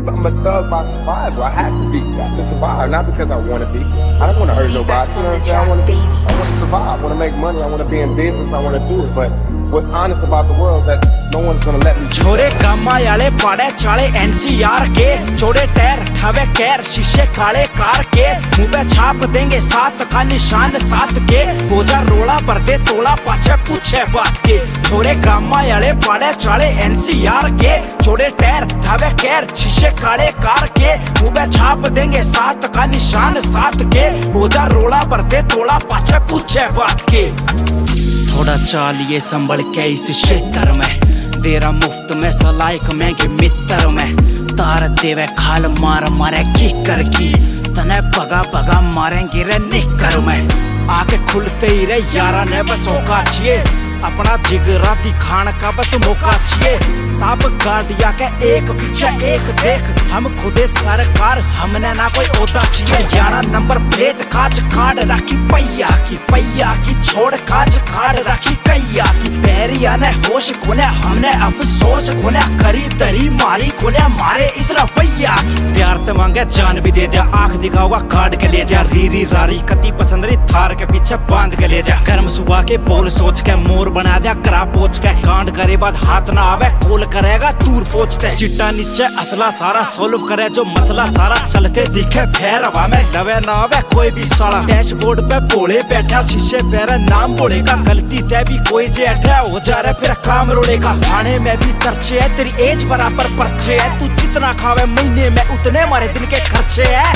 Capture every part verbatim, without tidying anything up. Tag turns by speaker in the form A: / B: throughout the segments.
A: I'm a thug by survival. I have to be. I have to survive, not because I want to be. I don't want to hurt nobody. You know what I'm saying? I want to. I want to survive. I want to make money. I want to be in business. I want to do it. But what's honest about the world that no one's gonna let me.
B: छोरे कामा Yale पाड़े चाले NCR के, छोड़े tyre ठावे कैर शीशे काले car के, मुंह पे छाप देंगे सात का निशान सात के, बोझा रोड़ा भर दे तोला पाछे पूछे बात के। छोरे कामा याले पाड़े चाले एनसीआर के, छोड़े टायर ठावे कैर शीशे काले कार के, मुंह पे छाप देंगे सात का निशान सात के, बोझा रोड़ा भर दे तोला पाछे पूछे बात के। थोड़ा चालिए संभल के इस क्षेत्र में, तेरा मुफ्त में सलाइक महंगे मित्र में, तार देवे खाल मार मारे की कर की, तने भगा भगा मारेंगे रे निकर में। आके खुलते ही रे यारा ने बस औका चाहिए, अपना जिगरा दिखाने का बस मौका चाहिए। सब गाड़िया के एक पीछे एक देख, हम खुदे सरकार हमने ना कोई ओदा चाहिए। यारा नंबर प्लेट काज काट रखी पैया की, पैया की छोड़ काज काट रखी कैया की। बैरिया ने होश खोने हमने अफसोस खोने, करी दरी मारी खोने मारे इस रवैया की। प्यार ते मांगे जान भी दे दिया, आंख दिखाओगा काट के ले जा, रीरी रारी कती पसंद रही थार के पीछे बांध के ले जा। गर्म सुबह के बोल सोच के मोर बना दिया करा पोच के, कांड करे बाद हाथ ना आवे कोल करेगा दूर पहुंचते। सीटा नीचे असला सारा सोल्व करे जो मसला सारा, चलते दिखे फैर हवा में लवे ना आवे कोई भी साला। डैशबोर्ड पे बोले बैठा शीशे पैर नाम बोलेगा, गलती ते भी कोई जे अठा हो जा रहा फिर काम रोड़ेगा। थाने में भी चर्चे है, तेरी एज बराबर पर्चे है, तू जितना खावे महीने में उतने मारे दिन के खर्चे है।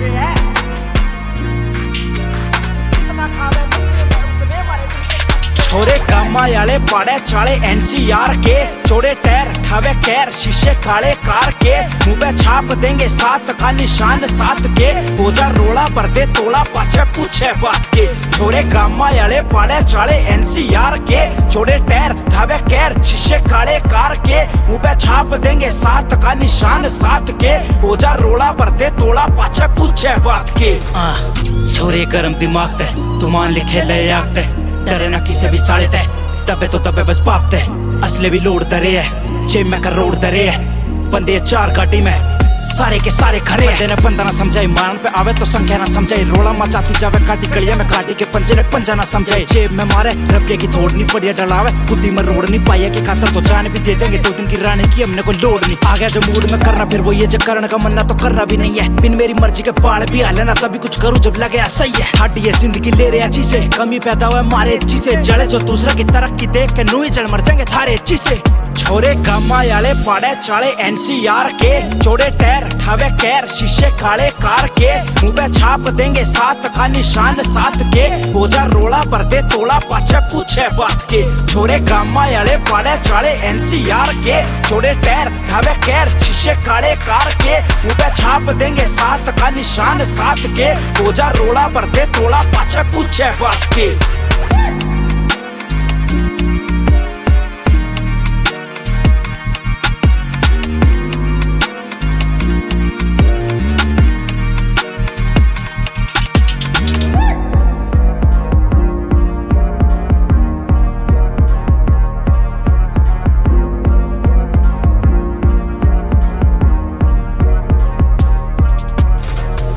B: छोरे कामा याले पाड़े चाले एनसीआर के, छोड़े टायर ठावे कैर शीशे काले कार के, मुंह पे छाप देंगे सात का निशान सात के, बोझा रोड़ा भर दे तोला पाछे पूछे बात के। छोरे कामा याले पाड़े चाले एनसीआर के, छोड़े टायर ठावे कैर शीशे काले कार के, मुंह पे छाप देंगे सात का निशान सात के, बोझा रोड़ा भर दे तोला पाछे पूछे बात के। छोरे गरम दिमाग ते तू मान लिखे ले आगते, डरे ना किसे भी साड़े ते, तबे तो तबे बस बाप ते, असले भी लोड दरे है, जेब में करोड़ दरे है, बंदे चार गाड़ी में सारे के सारे खरे हैं। ने बंदा ना समझाई मान पे आवे तो संख्या ना समझाई, रोला मचाती जावे काटी गलिया में काटी के पंजे ने पंजा ना समझाई। जेब में मारे रुपये की थोड़ नहीं बढ़िया डलावे, खुद ही में रोड नहीं पाया के खातर तो जान भी दे देंगे, दो दिन की रानी की हमने कोई लोड नहीं। आ गया जो मूड में करना फिर वो ये जो करने का मन ना तो करना भी नहीं है, बिन मेरी मर्जी के बाल भी हाले ना तभी कुछ करूँ जब लगे सही है। ठाडी है जिंदगी ले रहे अच्छी से, कमी पैदा हुआ मारे अच्छी से, जड़े जो दूसरा की तरक्की देख के नू ही जड़ मर जाएंगे थारे अच्छी से। छोरे कामा याले पाड़े चाले एनसीआर के, छोड़े टायर ठावे कैर शीशे काले कार के, मुंह पे छाप देंगे सात का निशान सात के, बोझा रोड़ा भर दे तोला पाछे पूछे बात के। छोरे कामा याले पाड़े चाले एनसीआर के, छोड़े टायर ठावे कैर शीशे काले कार के, मुंह पे छाप देंगे सात का निशान सात के, बोझा रोड़ा भर दे तोला पाछे पूछे बात के।